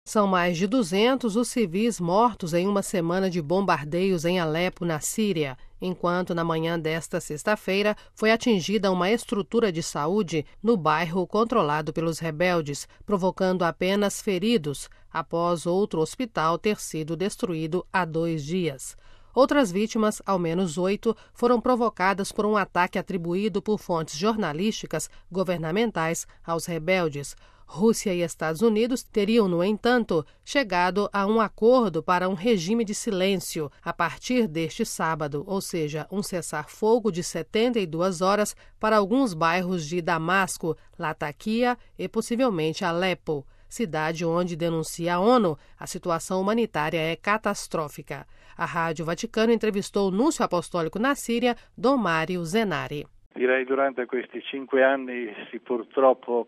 São mais de 200 os civis mortos em uma semana de bombardeios em Alepo, na Síria, enquanto na manhã desta sexta-feira foi atingida uma estrutura de saúde no bairro controlado pelos rebeldes, provocando apenas feridos, após outro hospital ter sido destruído há 2 dias. Outras vítimas, ao menos 8, foram provocadas por um ataque atribuído por fontes jornalísticas governamentais aos rebeldes. Rússia e Estados Unidos teriam, no entanto, chegado a um acordo para um regime de silêncio a partir deste sábado, ou seja, um cessar-fogo de 72 horas para alguns bairros de Damasco, Latakia e possivelmente Alepo, cidade onde, denuncia a ONU, a situação humanitária é catastrófica. A Rádio Vaticano entrevistou o núncio apostólico na Síria, Dom Mário Zenari. Direi durante questi 5 anni purtroppo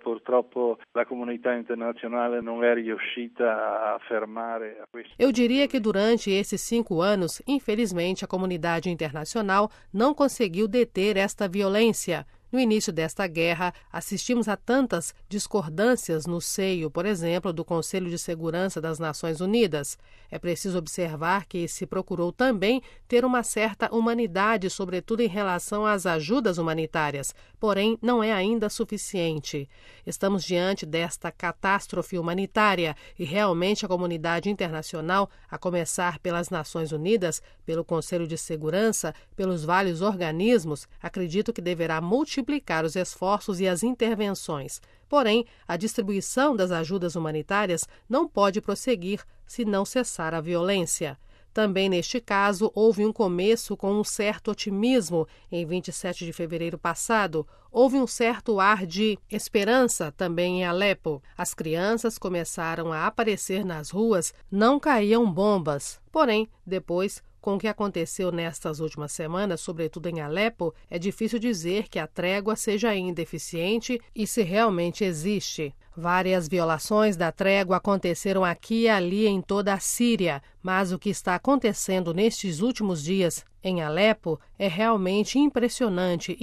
la comunità internazionale non è riuscita a fermare questo. Eu diria que durante esses 5 anos, infelizmente, a comunidade internacional não conseguiu deter esta violência. No início desta guerra, assistimos a tantas discordâncias no seio, por exemplo, do Conselho de Segurança das Nações Unidas. É preciso observar que se procurou também ter uma certa humanidade, sobretudo em relação às ajudas humanitárias, porém não é ainda suficiente. Estamos diante desta catástrofe humanitária e realmente a comunidade internacional, a começar pelas Nações Unidas, pelo Conselho de Segurança, pelos vários organismos, acredito que deverá multiplicar os esforços e as intervenções. Porém, a distribuição das ajudas humanitárias não pode prosseguir se não cessar a violência. Também neste caso, houve um começo com um certo otimismo. Em 27 de fevereiro passado, houve um certo ar de esperança também em Alepo. As crianças começaram a aparecer nas ruas, não caíam bombas. Porém, depois, com o que aconteceu nestas últimas semanas, sobretudo em Alepo, é difícil dizer que a trégua seja ainda eficiente e se realmente existe. Várias violações da trégua aconteceram aqui e ali em toda a Síria, mas o que está acontecendo nestes últimos dias em Alepo é realmente impressionante.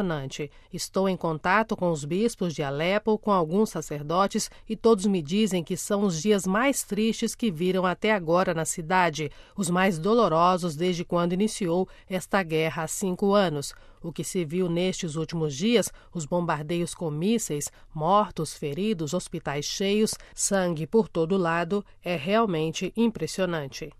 Estou em contato com os bispos de Alepo, com alguns sacerdotes, e todos me dizem que são os dias mais tristes que viram até agora na cidade, os mais dolorosos desde quando iniciou esta guerra há 5 anos. O que se viu nestes últimos dias, os bombardeios com mísseis, mortos, feridos, hospitais cheios, sangue por todo lado, é realmente impressionante.